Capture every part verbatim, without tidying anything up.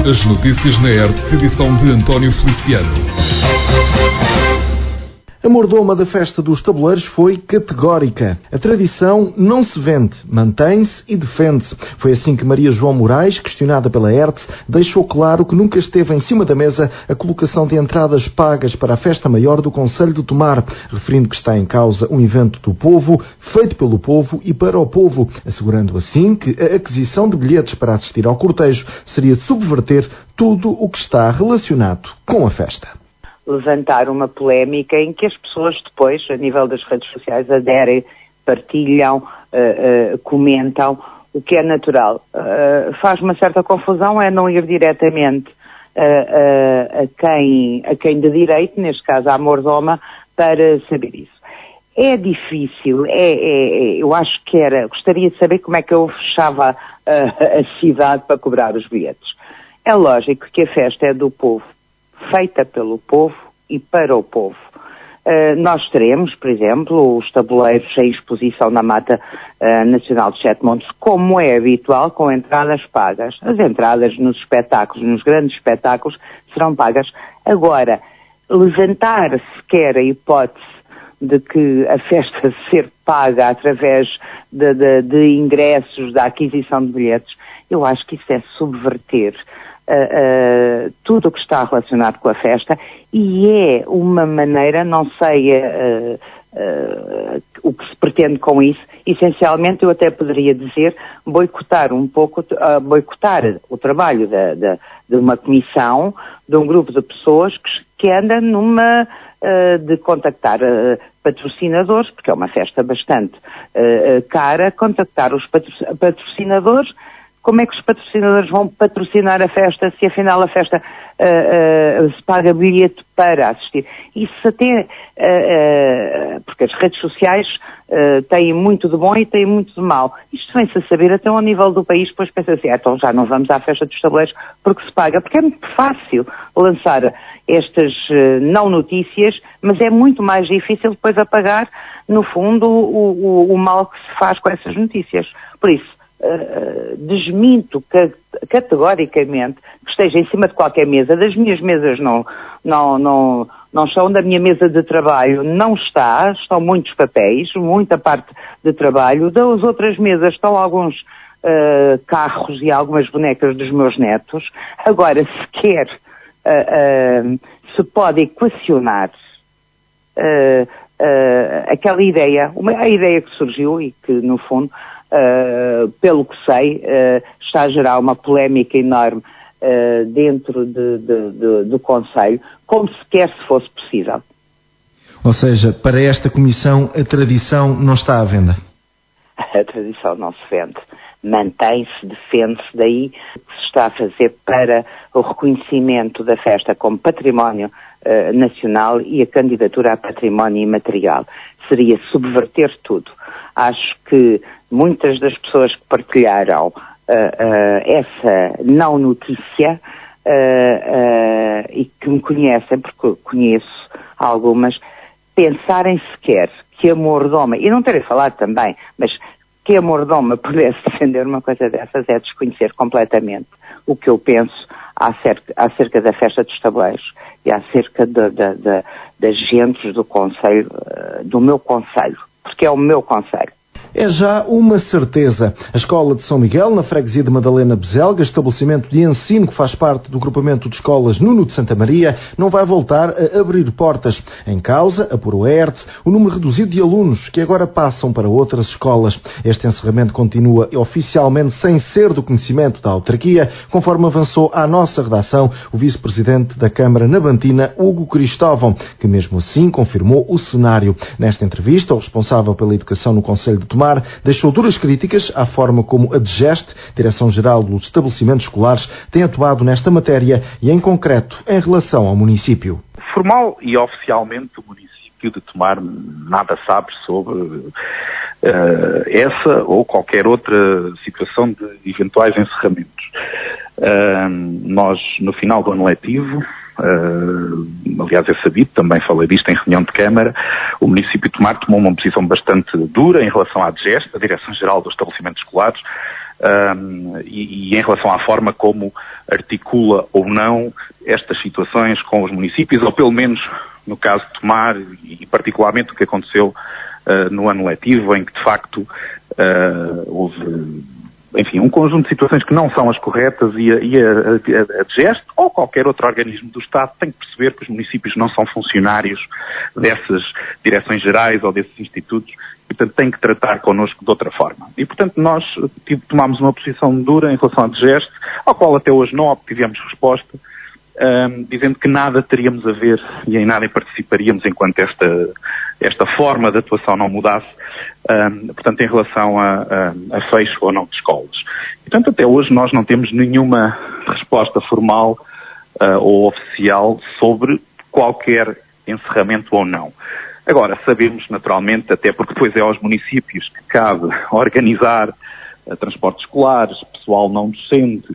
As notícias na R T, edição de António Feliciano. A mordoma da festa dos tabuleiros foi categórica. A tradição não se vende, mantém-se e defende-se. Foi assim que Maria João Moraes, questionada pela R T, deixou claro que nunca esteve em cima da mesa a colocação de entradas pagas para a festa maior do Concelho de Tomar, referindo que está em causa um evento do povo, feito pelo povo e para o povo, assegurando assim que a aquisição de bilhetes para assistir ao cortejo seria subverter tudo o que está relacionado com a festa. Levantar uma polémica em que as pessoas depois, a nível das redes sociais, aderem, partilham, uh, uh, comentam, o que é natural. Uh, faz uma certa confusão é não ir diretamente uh, uh, a, quem, a quem de direito, neste caso à mordoma, para saber isso. É difícil, é, é, é, eu acho que era, gostaria de saber como é que eu fechava uh, a cidade para cobrar os bilhetes. É lógico que a festa é do povo, feita pelo povo e para o povo. Uh, nós teremos, por exemplo, os tabuleiros em exposição na Mata uh, Nacional de Sete Montes, como é habitual, com entradas pagas. As entradas nos espetáculos, nos grandes espetáculos, serão pagas. Agora, levantar sequer a hipótese de que a festa ser paga através de, de, de ingressos, da aquisição de bilhetes, eu acho que isso é subverter Uh, uh, tudo o que está relacionado com a festa e é uma maneira, não sei uh, uh, o que se pretende com isso, essencialmente eu até poderia dizer boicotar um pouco, uh, boicotar o trabalho de, de, de uma comissão, de um grupo de pessoas que, que anda numa uh, de contactar uh, patrocinadores, porque é uma festa bastante uh, cara, contactar os patro, patrocinadores. Como é que os patrocinadores vão patrocinar a festa se afinal a festa uh, uh, se paga bilhete para assistir? Isso até, uh, uh, porque as redes sociais uh, têm muito de bom e têm muito de mau. Isto vem-se a saber até ao nível do país, depois pensa assim, ah, então já não vamos à festa dos tabuleiros porque se paga. Porque é muito fácil lançar estas uh, não notícias, mas é muito mais difícil depois apagar, no fundo, o, o, o mal que se faz com essas notícias. Por isso, Uh, desminto ca- categoricamente que esteja em cima de qualquer mesa. Das minhas mesas não, não, não, não estão, da minha mesa de trabalho não está, estão muitos papéis, muita parte de trabalho. Das outras mesas estão alguns uh, carros e algumas bonecas dos meus netos. Agora, sequer uh, uh, se pode equacionar uh, uh, aquela ideia, uma, a ideia que surgiu e que, no fundo, Uh, pelo que sei, uh, está a gerar uma polémica enorme uh, dentro de, de, de, do Conselho, como sequer se fosse possível. Ou seja, para esta comissão a tradição não está à venda? A tradição não se vende. Mantém-se, defende-se, daí que se está a fazer para o reconhecimento da festa como património uh, nacional e a candidatura a património imaterial. Seria subverter tudo. Acho que muitas das pessoas que partilharam uh, uh, essa não notícia uh, uh, e que me conhecem, porque conheço algumas, pensarem sequer que a mordoma, e não terem falado também, mas que a mordoma pudesse defender uma coisa dessas é desconhecer completamente o que eu penso acerca, acerca da festa dos tabuleiros e acerca de, de, de, das gentes do concelho, uh, do meu concelho, porque é o meu concelho. É já uma certeza. A Escola de São Miguel, na freguesia de Madalena Bezelga, estabelecimento de ensino que faz parte do agrupamento de escolas Nuno de Santa Maria, não vai voltar a abrir portas. Em causa, apurou a R T, o número reduzido de alunos que agora passam para outras escolas. Este encerramento continua oficialmente sem ser do conhecimento da autarquia, conforme avançou à nossa redação o vice-presidente da Câmara Nabantina, Hugo Cristóvão, que mesmo assim confirmou o cenário. Nesta entrevista, o responsável pela educação no Concelho de Tomar deixou duras críticas à forma como a DGEST, Direção-Geral dos Estabelecimentos Escolares, tem atuado nesta matéria e, em concreto, em relação ao município. Formal e oficialmente o município de Tomar nada sabe sobre uh, essa ou qualquer outra situação de eventuais encerramentos. Uh, nós, no final do ano letivo, Uh, aliás é sabido, também falei disto em reunião de Câmara, o município de Tomar tomou uma posição bastante dura em relação à DGEST, a Direção-Geral dos Estabelecimentos Escolares, um, e, e em relação à forma como articula ou não estas situações com os municípios, ou pelo menos no caso de Tomar, e particularmente o que aconteceu uh, no ano letivo, em que de facto uh, houve, enfim, um conjunto de situações que não são as corretas, e a, e a, a, a DGEST ou qualquer outro organismo do Estado tem que perceber que os municípios não são funcionários dessas direções gerais ou desses institutos, e portanto tem que tratar connosco de outra forma. E portanto nós tipo, tomámos uma posição dura em relação à DGEST, ao qual até hoje não obtivemos resposta, um, dizendo que nada teríamos a ver e em nada participaríamos enquanto esta, esta forma de atuação não mudasse, um, portanto em relação a, a, a fecho ou não de escolas. E, portanto até hoje nós não temos nenhuma resposta formal uh, ou oficial sobre qualquer encerramento ou não. Agora, sabemos naturalmente, até porque depois é aos municípios que cabe organizar uh, transportes escolares, pessoal não docente,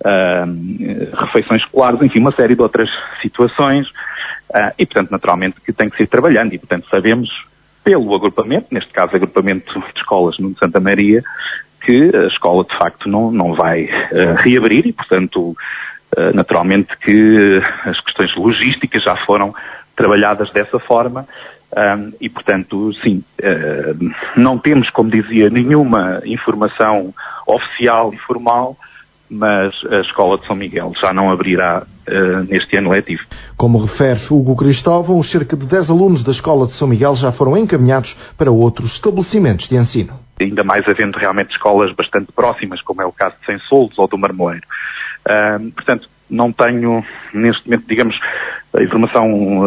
uh, refeições escolares, enfim, uma série de outras situações, uh, e portanto naturalmente que tem que ser trabalhando, e portanto sabemos pelo agrupamento, neste caso agrupamento de escolas no Santa Maria, que a escola de facto não, não vai uh, reabrir e portanto uh, naturalmente que as questões logísticas já foram trabalhadas dessa forma. Um, e, portanto, sim, uh, não temos, como dizia, nenhuma informação oficial e formal, mas a Escola de São Miguel já não abrirá uh, neste ano letivo. Como refere Hugo Cristóvão, os cerca de dez alunos da Escola de São Miguel já foram encaminhados para outros estabelecimentos de ensino. Ainda mais havendo realmente escolas bastante próximas, como é o caso de Sensolos ou do Marmeleiro. Uh, portanto, não tenho, neste momento, digamos, a informação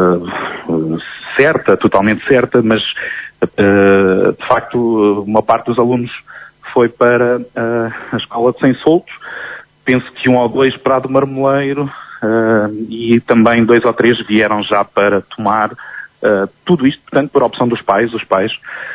uh, certa, totalmente certa, mas, uh, de facto, uma parte dos alunos foi para uh, a escola de Sensolos, penso que um ou dois para a do Marmeleiro, uh, e também dois ou três vieram já para Tomar, uh, tudo isto, portanto, por opção dos pais. Os pais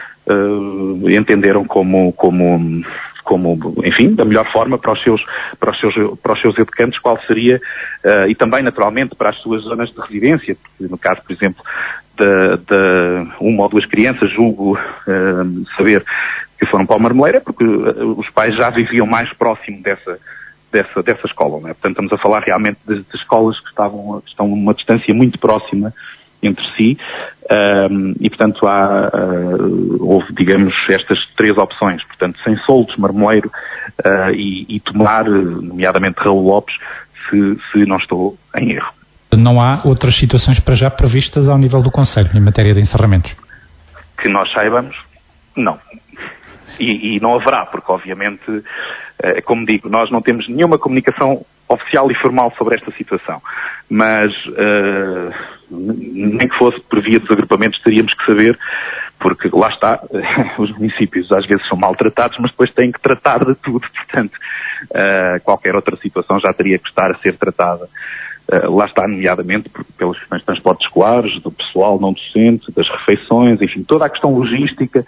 uh, entenderam como... como como, enfim, da melhor forma para os seus, para os seus, para os seus educantes, qual seria, uh, e também, naturalmente, para as suas zonas de residência, porque no caso, por exemplo, de, de uma ou duas crianças, julgo uh, saber que foram para o Marmeleiro, é porque uh, os pais já viviam mais próximo dessa, dessa, dessa escola, não é? Portanto, estamos a falar realmente de, de escolas que estavam, que estão a uma distância muito próxima entre si, um, e portanto há, uh, houve, digamos, estas três opções, portanto, Sensolos, Marmeleiro uh, e, e Tomar, nomeadamente Raul Lopes, se, se não estou em erro. Não há outras situações para já previstas ao nível do Conselho, em matéria de encerramentos? Que nós saibamos, não. E, e não haverá, porque obviamente, uh, como digo, nós não temos nenhuma comunicação oficial e formal sobre esta situação, mas uh, nem que fosse por via dos agrupamentos teríamos que saber, porque lá está, os municípios às vezes são maltratados, mas depois têm que tratar de tudo, portanto uh, qualquer outra situação já teria que estar a ser tratada. Uh, lá está, nomeadamente, por, pelas questões de transportes escolares, do pessoal não docente, das refeições, enfim, toda a questão logística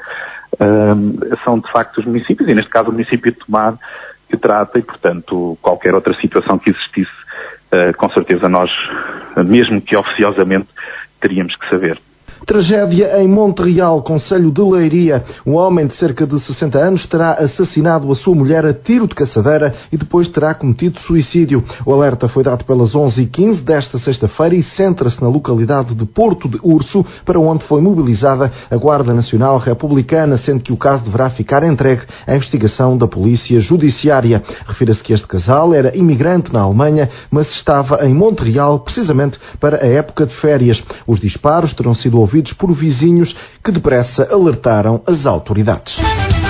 uh, são de facto os municípios, e neste caso o município de Tomar que trata, e portanto qualquer outra situação que existisse, uh, com certeza nós, mesmo que oficiosamente, teríamos que saber. Tragédia em Montreal, concelho de Leiria. Um homem de cerca de sessenta anos terá assassinado a sua mulher a tiro de caçadeira e depois terá cometido suicídio. O alerta foi dado pelas onze e quinze desta sexta-feira e centra-se na localidade de Porto de Urso, para onde foi mobilizada a Guarda Nacional Republicana, sendo que o caso deverá ficar entregue à investigação da Polícia Judiciária. Refira-se que este casal era imigrante na Alemanha, mas estava em Montreal precisamente para a época de férias. Os disparos terão sido ouvidos por vizinhos que depressa alertaram as autoridades.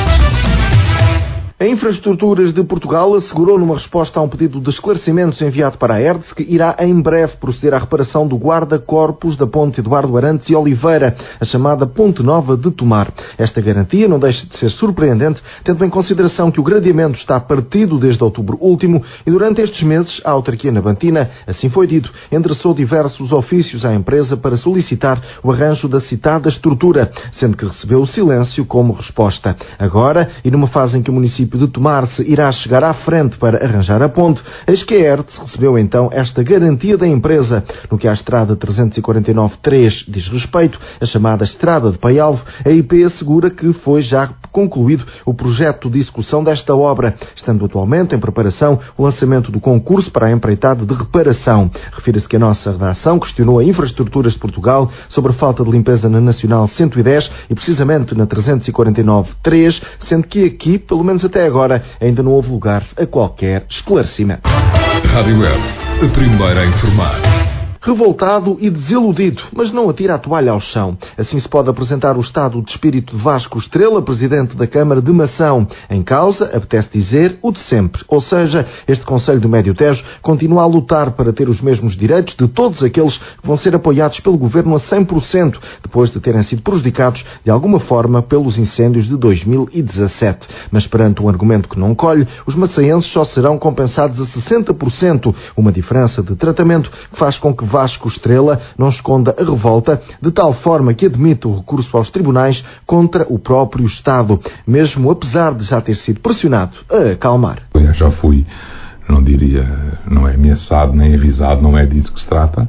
A Infraestruturas de Portugal assegurou numa resposta a um pedido de esclarecimentos enviado para a ERDS que irá em breve proceder à reparação do guarda-corpos da ponte Eduardo Arantes e Oliveira, a chamada Ponte Nova de Tomar. Esta garantia não deixa de ser surpreendente, tendo em consideração que o gradeamento está partido desde outubro último e durante estes meses a autarquia nabantina, assim foi dito, endereçou diversos ofícios à empresa para solicitar o arranjo da citada estrutura, sendo que recebeu o silêncio como resposta. Agora, e numa fase em que o município município de Tomar se irá chegar à frente para arranjar a ponte, eis que a ERTE recebeu então esta garantia da empresa. No que à estrada trezentos e quarenta e nove três diz respeito, a chamada Estrada de Paialvo, a I P assegura que foi já concluído o projeto de execução desta obra, estando atualmente em preparação o lançamento do concurso para a empreitada de reparação. Refira-se que a nossa redação questionou a Infraestruturas de Portugal sobre a falta de limpeza na Nacional cento e dez e precisamente na trezentos e quarenta e nove três, sendo que aqui, pelo menos até agora, ainda não houve lugar a qualquer esclarecimento. Rádio Web, a primeira a informar. Revoltado e desiludido, mas não atira a toalha ao chão. Assim se pode apresentar o estado de espírito de Vasco Estrela, presidente da Câmara de Mação. Em causa, apetece dizer, o de sempre. Ou seja, este Conselho do Médio Tejo continua a lutar para ter os mesmos direitos de todos aqueles que vão ser apoiados pelo Governo a cem por cento, depois de terem sido prejudicados de alguma forma pelos incêndios de dois mil e dezassete. Mas perante um argumento que não colhe, os maçaenses só serão compensados a sessenta por cento, uma diferença de tratamento que faz com que Vasco Estrela não esconda a revolta, de tal forma que admite o recurso aos tribunais contra o próprio Estado, mesmo apesar de já ter sido pressionado a acalmar. Eu já fui, não diria, não é ameaçado nem avisado, não é disso que se trata,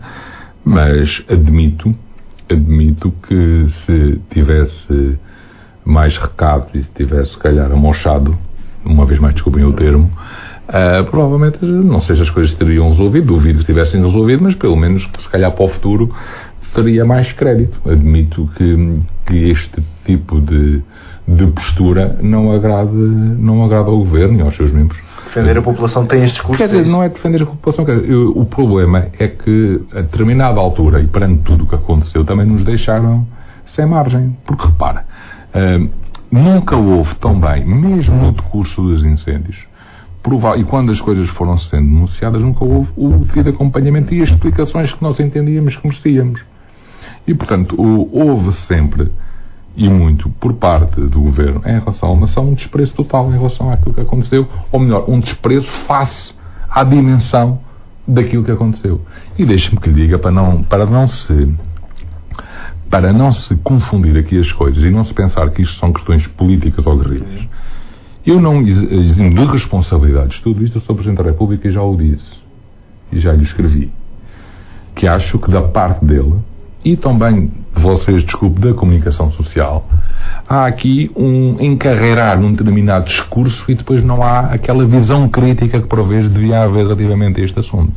mas admito, admito que se tivesse mais recado e se tivesse, se calhar, amochado, uma vez mais desculpem o termo, Uh, provavelmente, não sei se as coisas teriam resolvido, duvido que tivessem resolvido, mas pelo menos, se calhar para o futuro, teria mais crédito. Admito que, que este tipo de, de postura não agrada, não agrada ao Governo e aos seus membros. Defender a população tem este discurso? Quer dizer, não é defender a população, quer dizer, eu, o problema é que a determinada altura, e perante tudo o que aconteceu, também nos deixaram sem margem. Porque, repara, uh, nunca houve tão bem, mesmo no decurso dos incêndios, e quando as coisas foram sendo denunciadas, nunca houve o devido acompanhamento e as explicações que nós entendíamos que merecíamos. E, portanto, houve sempre, e muito, por parte do Governo, em relação a uma ação, um desprezo total em relação àquilo que aconteceu, ou melhor, um desprezo face à dimensão daquilo que aconteceu. E deixe-me que lhe diga, para não, para não se... para não se confundir aqui as coisas e não se pensar que isto são questões políticas ou guerrilhas. Eu não eximo de responsabilidades tudo isto, eu sou Presidente da República e já o disse, e já lhe escrevi, que acho que da parte dele, e também de vocês, desculpe, da comunicação social, há aqui um encarreirar num determinado discurso e depois não há aquela visão crítica que por vezes devia haver relativamente a este assunto.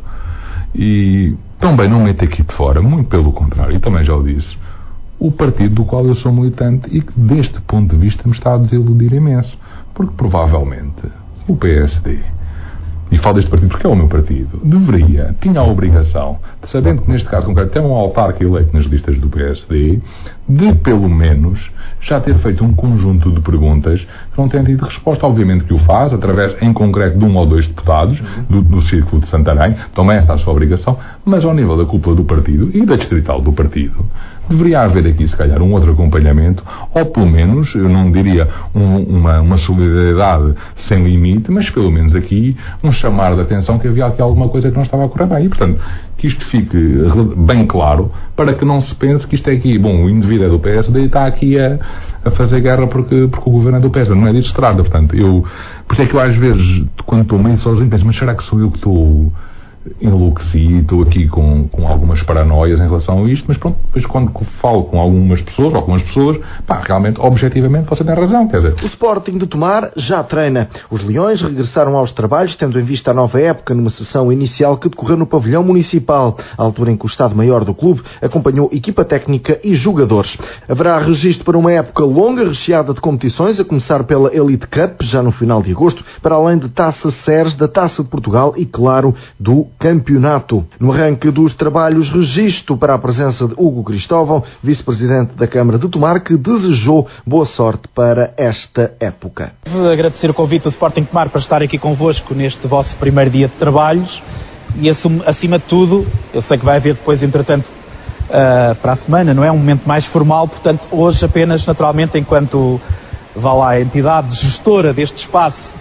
E também não meto aqui de fora, muito pelo contrário, e também já o disse, o partido do qual eu sou militante e que deste ponto de vista me está a desiludir imenso. Porque provavelmente o P S D, e falo deste partido porque é o meu partido, deveria, tinha a obrigação, de, sabendo que neste caso concreto tem um autarca eleito nas listas do P S D, de pelo menos já ter feito um conjunto de perguntas que não têm tido resposta. Obviamente que o faz, através em concreto de um ou dois deputados do, do Círculo de Santarém, também essa é a sua obrigação, mas ao nível da cúpula do partido e da distrital do partido, deveria haver aqui, se calhar, um outro acompanhamento, ou pelo menos, eu não diria um, uma, uma solidariedade sem limite, mas pelo menos aqui um chamar de atenção que havia aqui alguma coisa que não estava a correr bem. E, portanto, que isto fique bem claro, para que não se pense que isto é aqui, bom, o indivíduo é do P S D e está aqui a, a fazer guerra porque, porque o Governo é do P S D. Não é disso que se trata. Portanto, eu, por isso é que eu às vezes, quando estou meio sozinho, penso, mas será que sou eu que estou enlouqueci, estou aqui com, com algumas paranoias em relação a isto, mas pronto, depois quando falo com algumas pessoas, algumas pessoas, pá, realmente, objetivamente, você tem razão, quer dizer. O Sporting de Tomar já treina. Os Leões regressaram aos trabalhos, tendo em vista a nova época, numa sessão inicial que decorreu no pavilhão municipal, à altura em que o Estado-Maior do clube acompanhou equipa técnica e jogadores. Haverá registro para uma época longa, recheada de competições, a começar pela Elite Cup, já no final de agosto, para além de Taça Ceres, da Taça de Portugal e, claro, do campeonato. No arranque dos trabalhos, registro para a presença de Hugo Cristóvão, vice-presidente da Câmara de Tomar, que desejou boa sorte para esta época. Vou agradecer o convite do Sporting Tomar para estar aqui convosco neste vosso primeiro dia de trabalhos e, acima de tudo, eu sei que vai haver depois, entretanto, uh, para a semana, não é? Um momento mais formal, portanto, hoje apenas, naturalmente, enquanto vá lá a entidade gestora deste espaço,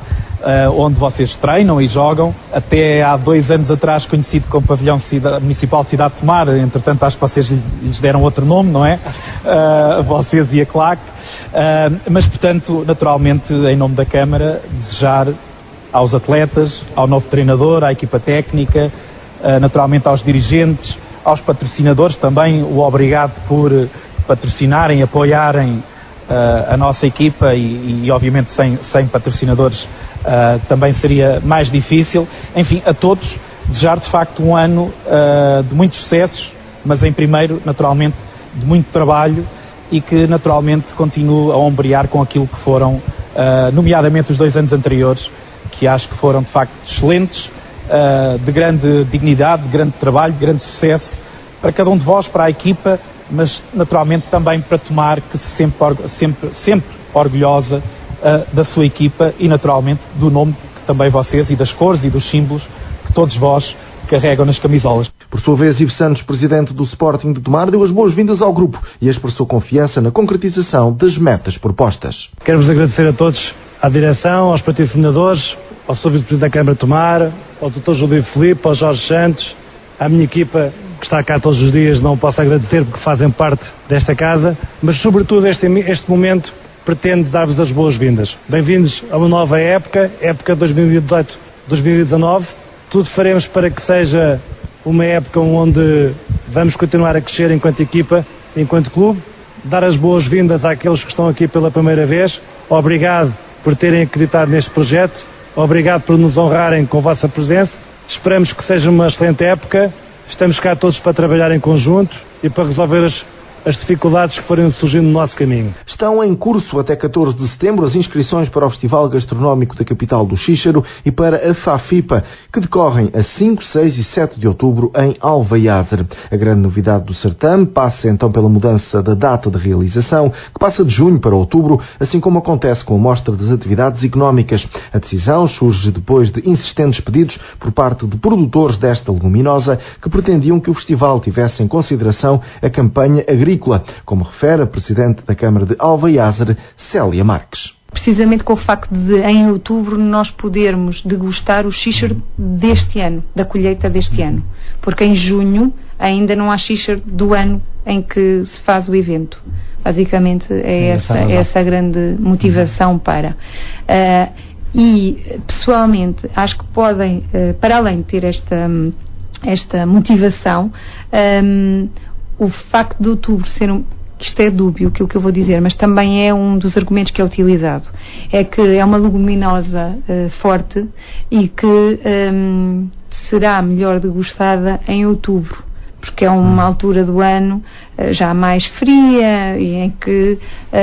uh, onde vocês treinam e jogam. Até há dois anos atrás conhecido como Pavilhão Cidade, Municipal Cidade de Tomar, entretanto acho que vocês lhes deram outro nome, não é? Uh, vocês e a claque. Uh, mas, portanto, naturalmente, em nome da Câmara, desejar aos atletas, ao novo treinador, à equipa técnica, uh, naturalmente aos dirigentes, aos patrocinadores também, o obrigado por patrocinarem, apoiarem uh, a nossa equipa e, e obviamente sem, sem patrocinadores uh, também seria mais difícil. Enfim, a todos desejar de facto um ano uh, de muitos sucessos, mas em primeiro, naturalmente, de muito trabalho e que naturalmente continue a ombrear com aquilo que foram, uh, nomeadamente os dois anos anteriores, que acho que foram de facto excelentes, uh, de grande dignidade, de grande trabalho, de grande sucesso para cada um de vós, para a equipa, mas naturalmente também para Tomar, que se sempre, sempre, sempre orgulhosa uh, da sua equipa e naturalmente do nome que também vocês e das cores e dos símbolos que todos vós carregam nas camisolas. Por sua vez, Ivo Santos, presidente do Sporting de Tomar, deu as boas-vindas ao grupo e expressou confiança na concretização das metas propostas. Quero-vos agradecer a todos, à direção, aos patrocinadores, ao seu vice-presidente da Câmara de Tomar, ao doutor Júlio Filipe, ao Jorge Santos, à minha equipa que está cá todos os dias, não posso agradecer porque fazem parte desta casa, mas sobretudo este, este momento pretendo dar-vos as boas-vindas. Bem-vindos a uma nova época, época dois mil e dezoito dois mil e dezanove. Tudo faremos para que seja uma época onde vamos continuar a crescer enquanto equipa, enquanto clube. Dar as boas-vindas àqueles que estão aqui pela primeira vez. Obrigado por terem acreditado neste projeto. Obrigado por nos honrarem com a vossa presença. Esperamos que seja uma excelente época. Estamos cá todos para trabalhar em conjunto e para resolver as, as dificuldades que forem surgindo no nosso caminho. Estão em curso até catorze de setembro as inscrições para o Festival Gastronómico da Capital do Xíxaro e para a FAFIPA, que decorrem a cinco, seis e sete de outubro em Alvaiazer. A grande novidade do certame passa então pela mudança da data de realização, que passa de junho para outubro, assim como acontece com a mostra das atividades económicas. A decisão surge depois de insistentes pedidos por parte de produtores desta leguminosa que pretendiam que o festival tivesse em consideração a campanha agrícola, como refere a Presidente da Câmara de Alvaiazer, Célia Marques. Precisamente com o facto de, em outubro, nós podermos degustar o xíxaro deste ano, da colheita deste ano. Porque em junho ainda não há xíxaro do ano em que se faz o evento. Basicamente é essa, é essa a grande motivação para. Uh, e, pessoalmente, acho que podem, uh, para além de ter esta, esta motivação, um, o facto de outubro ser um... Isto é dúbio, aquilo que eu vou dizer, mas também é um dos argumentos que é utilizado. É que é uma leguminosa uh, forte e que um, será melhor degustada em outubro, porque é uma altura do ano uh, já mais fria e em que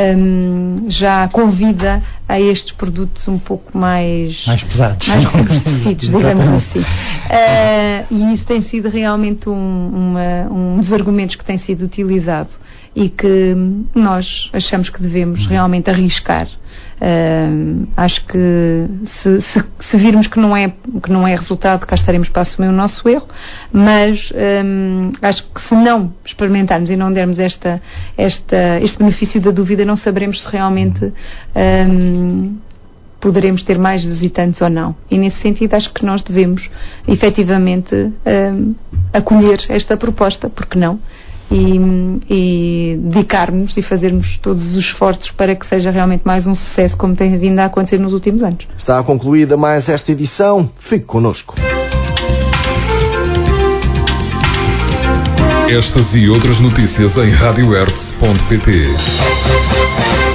um, já convida a estes produtos um pouco mais... Mais pesados. Mais robustecidos, digamos assim. Uh, e isso tem sido realmente um, uma, um dos argumentos que tem sido utilizado e que nós achamos que devemos realmente arriscar. Uh, acho que se, se, se virmos que não, é, que não é resultado, cá estaremos para assumir o nosso erro, mas um, acho que se não experimentarmos e não dermos esta, esta, este benefício da dúvida, não saberemos se realmente um, poderemos ter mais visitantes ou não. E nesse sentido acho que nós devemos efetivamente um, acolher esta proposta, porque não? E, e dedicarmos e fazermos todos os esforços para que seja realmente mais um sucesso, como tem vindo a acontecer nos últimos anos. Está concluída mais esta edição. Fique connosco. Estas e outras notícias em radio hertz ponto pt.